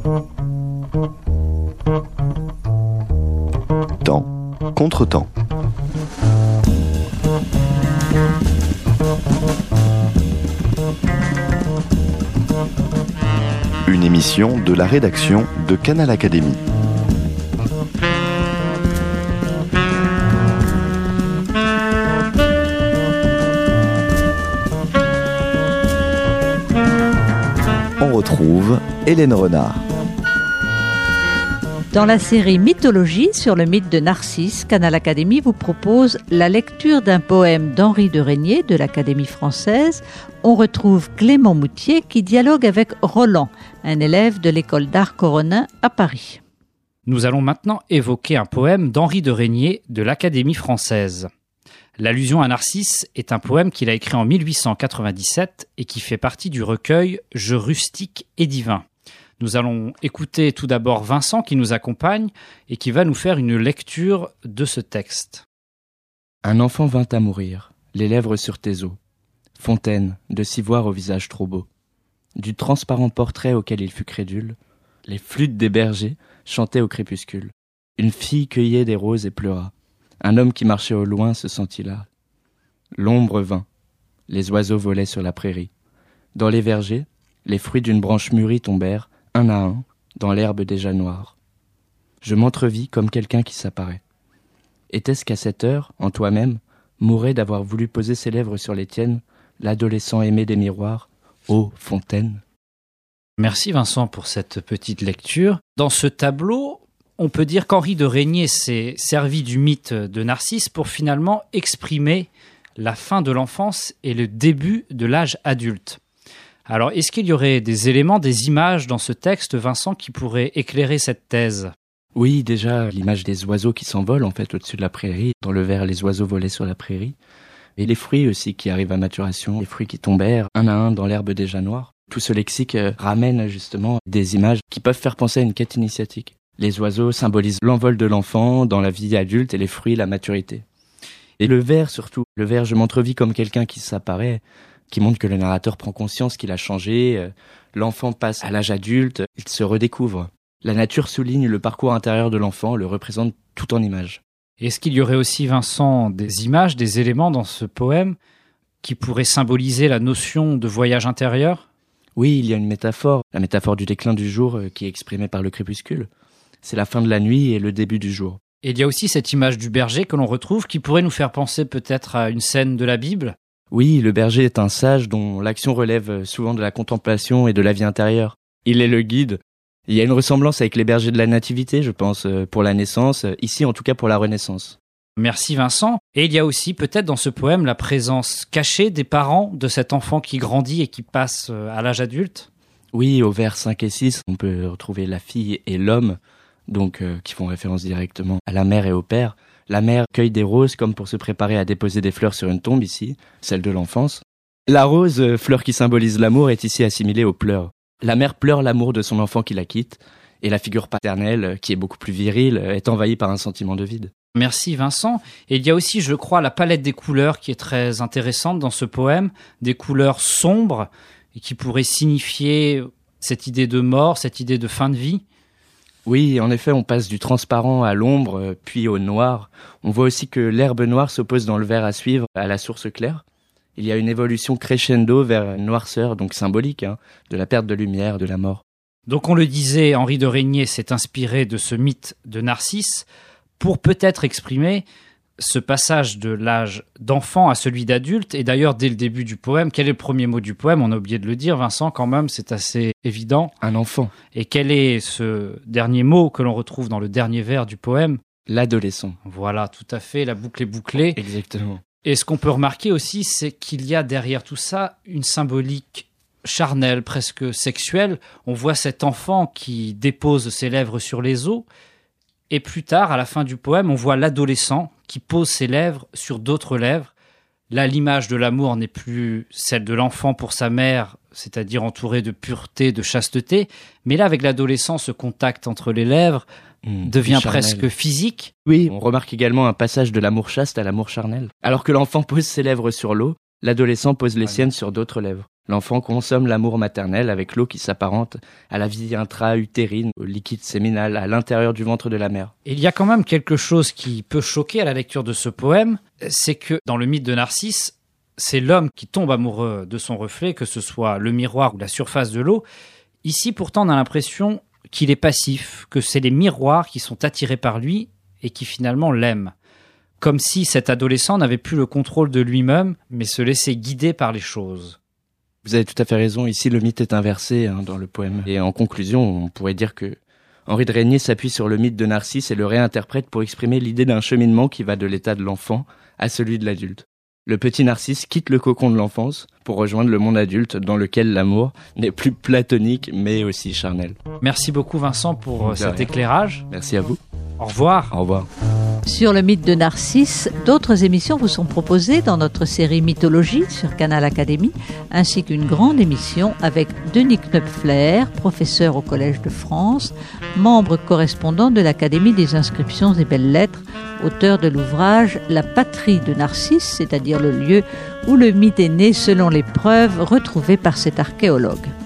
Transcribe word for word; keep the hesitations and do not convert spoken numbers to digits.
Temps contre temps. Une émission de la rédaction de Canal Académie. On retrouve Hélène Renard. Dans la série Mythologie sur le mythe de Narcisse, Canal Académie vous propose la lecture d'un poème d'Henri de Régnier de l'Académie française. On retrouve Clément Moutier qui dialogue avec Roland, un élève de l'école d'art Coronin à Paris. Nous allons maintenant évoquer un poème d'Henri de Régnier de l'Académie française. L'allusion à Narcisse est un poème qu'il a écrit en mille huit cent quatre-vingt-dix-sept et qui fait partie du recueil « Jeux rustiques et divins ». Nous allons écouter tout d'abord Vincent qui nous accompagne et qui va nous faire une lecture de ce texte. Un enfant vint à mourir, les lèvres sur tes os. Fontaine, de s'ivoire au visage trop beau. Du transparent portrait auquel il fut crédule, les flûtes des bergers chantaient au crépuscule. Une fille cueillait des roses et pleura. Un homme qui marchait au loin se sentit là. L'ombre vint. Les oiseaux volaient sur la prairie. Dans les vergers, les fruits d'une branche mûrie tombèrent, un à un, dans l'herbe déjà noire. Je m'entrevis comme quelqu'un qui s'apparaît. Était-ce qu'à cette heure, en toi-même, mourait d'avoir voulu poser ses lèvres sur les tiennes, l'adolescent aimé des miroirs, ô Fontaine? Merci Vincent pour cette petite lecture. Dans ce tableau, on peut dire qu'Henri de Régnier s'est servi du mythe de Narcisse pour finalement exprimer la fin de l'enfance et le début de l'âge adulte. Alors, est-ce qu'il y aurait des éléments, des images dans ce texte, Vincent, qui pourraient éclairer cette thèse ? Oui, déjà, l'image des oiseaux qui s'envolent, en fait, au-dessus de la prairie. Dans le vers, les oiseaux volaient sur la prairie. Et les fruits aussi qui arrivent à maturation, les fruits qui tombèrent un à un dans l'herbe déjà noire. Tout ce lexique euh, ramène justement des images qui peuvent faire penser à une quête initiatique. Les oiseaux symbolisent l'envol de l'enfant dans la vie adulte et les fruits, la maturité. Et le vers surtout, le vers « Je m'entrevis comme quelqu'un qui s'apparaît », qui montre que le narrateur prend conscience qu'il a changé, euh, l'enfant passe à l'âge adulte, il se redécouvre. La nature souligne le parcours intérieur de l'enfant, le représente tout en images. Est-ce qu'il y aurait aussi, Vincent, des images, des éléments dans ce poème qui pourraient symboliser la notion de voyage intérieur ? Oui, il y a une métaphore, la métaphore du déclin du jour euh, qui est exprimée par le crépuscule. C'est la fin de la nuit et le début du jour. Et il y a aussi cette image du berger que l'on retrouve qui pourrait nous faire penser peut-être à une scène de la Bible. Oui, le berger est un sage dont l'action relève souvent de la contemplation et de la vie intérieure. Il est le guide. Il y a une ressemblance avec les bergers de la Nativité, je pense, pour la naissance, ici en tout cas pour la Renaissance. Merci Vincent. Et il y a aussi peut-être dans ce poème la présence cachée des parents de cet enfant qui grandit et qui passe à l'âge adulte. Oui, au vers cinq et six, on peut retrouver la fille et l'homme, donc euh, qui font référence directement à la mère et au père. La mère cueille des roses comme pour se préparer à déposer des fleurs sur une tombe ici, celle de l'enfance. La rose, fleur qui symbolise l'amour, est ici assimilée aux pleurs. La mère pleure l'amour de son enfant qui la quitte, et la figure paternelle, qui est beaucoup plus virile, est envahie par un sentiment de vide. Merci Vincent. Et il y a aussi, je crois, la palette des couleurs qui est très intéressante dans ce poème, des couleurs sombres et qui pourraient signifier cette idée de mort, cette idée de fin de vie. Oui, en effet, on passe du transparent à l'ombre, puis au noir. On voit aussi que l'herbe noire s'oppose dans le vers à suivre à la source claire. Il y a une évolution crescendo vers une noirceur, donc symbolique, hein, de la perte de lumière, de la mort. Donc on le disait, Henri de Régnier s'est inspiré de ce mythe de Narcisse pour peut-être exprimer ce passage de l'âge d'enfant à celui d'adulte. Et d'ailleurs, dès le début du poème, quel est le premier mot du poème ? On a oublié de le dire, Vincent, quand même, c'est assez évident. Un enfant. Et quel est ce dernier mot que l'on retrouve dans le dernier vers du poème ? L'adolescent. Voilà, tout à fait, la boucle est bouclée. Exactement. Et ce qu'on peut remarquer aussi, c'est qu'il y a derrière tout ça une symbolique charnelle, presque sexuelle. On voit cet enfant qui dépose ses lèvres sur les os. Et plus tard, à la fin du poème, on voit l'adolescent qui pose ses lèvres sur d'autres lèvres. Là, l'image de l'amour n'est plus celle de l'enfant pour sa mère, c'est-à-dire entourée de pureté, de chasteté. Mais là, avec l'adolescent, ce contact entre les lèvres mmh, devient presque physique. Oui, on remarque également un passage de l'amour chaste à l'amour charnel. Alors que l'enfant pose ses lèvres sur l'eau, l'adolescent pose les siennes sur d'autres lèvres. L'enfant consomme l'amour maternel avec l'eau qui s'apparente à la vie intra-utérine, au liquide séminal, à l'intérieur du ventre de la mère. Il y a quand même quelque chose qui peut choquer à la lecture de ce poème, c'est que dans le mythe de Narcisse, c'est l'homme qui tombe amoureux de son reflet, que ce soit le miroir ou la surface de l'eau. Ici, pourtant, on a l'impression qu'il est passif, que c'est les miroirs qui sont attirés par lui et qui finalement l'aiment. Comme si cet adolescent n'avait plus le contrôle de lui-même, mais se laissait guider par les choses. Vous avez tout à fait raison, ici le mythe est inversé hein, dans le poème. Et en conclusion, on pourrait dire que Henri de Régnier s'appuie sur le mythe de Narcisse et le réinterprète pour exprimer l'idée d'un cheminement qui va de l'état de l'enfant à celui de l'adulte. Le petit Narcisse quitte le cocon de l'enfance pour rejoindre le monde adulte dans lequel l'amour n'est plus platonique mais aussi charnel. Merci beaucoup Vincent pour de cet rien. éclairage. Merci à vous. Au revoir. Au revoir. Sur le mythe de Narcisse, d'autres émissions vous sont proposées dans notre série Mythologie sur Canal Académie, ainsi qu'une grande émission avec Denis Knopfler, professeur au Collège de France, membre correspondant de l'Académie des inscriptions et belles-lettres, auteur de l'ouvrage La patrie de Narcisse, c'est-à-dire le lieu où le mythe est né selon les preuves retrouvées par cet archéologue.